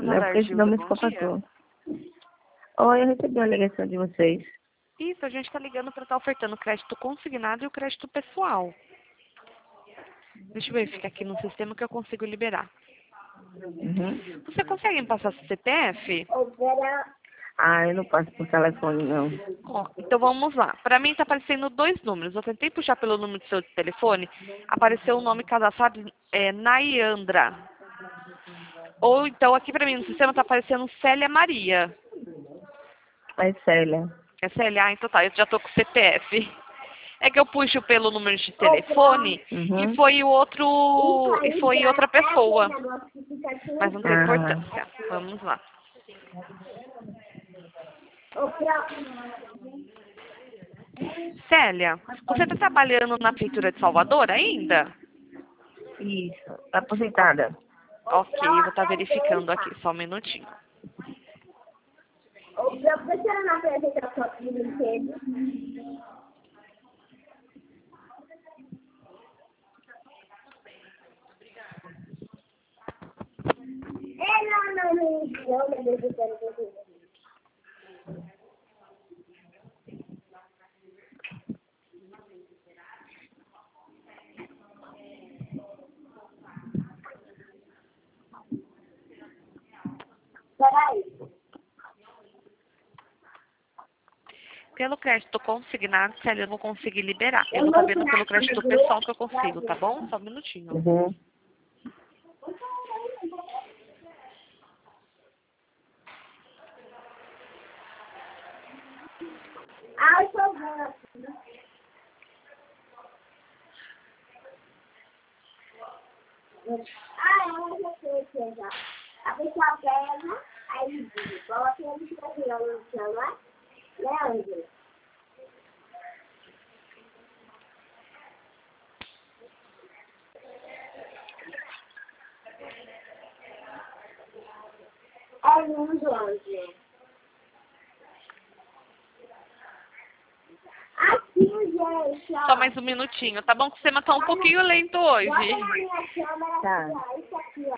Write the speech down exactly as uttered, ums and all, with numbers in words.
Não, porque esse nome ficou pra tu. Oi, eu recebi uma ligação de vocês. Isso, a gente está ligando para estar ofertando o crédito consignado e o crédito pessoal. Deixa eu verificar aqui no sistema que eu consigo liberar. Uhum. Você consegue me passar seu C P F? Ah, eu não passo por telefone, não. Ó, então vamos lá. Para mim está aparecendo dois números. Eu tentei puxar pelo número do seu telefone, apareceu o nome cadastrado, é Nayandra. Ou então aqui para mim no sistema está aparecendo Célia Maria. É Célia. É Célia? Ah, então tá, eu já tô com o C P F. É que eu puxo pelo número de telefone Uhum. e foi o outro. E foi outra pessoa. Mas não tem Ah. importância. Vamos lá. Célia, você está trabalhando na Prefeitura de Salvador ainda? Isso. Aposentada. Ok, eu vou estar verificando aqui, só um minutinho. O professor não apresenta foto de brinquedo. Ela não me ensinou, mas eu quero ver. Peraí. Pelo crédito consignado, Célia, eu não consegui liberar. Eu vou estar vendo pelo crédito pessoal que eu consigo, tá bom? Só um minutinho. Uhum. Ai, por favor. Ah, eu já sei que é já. A pessoa pega, aí diz, coloca ele fica virando no chão, né? Né, Ângela? É lindo, Ângela. Aqui, gente, ó. Só mais um minutinho, tá bom? Que o sistema tá um pouquinho lento hoje. Bota na minha câmera, Tá. aqui, ó. Isso aqui, ó.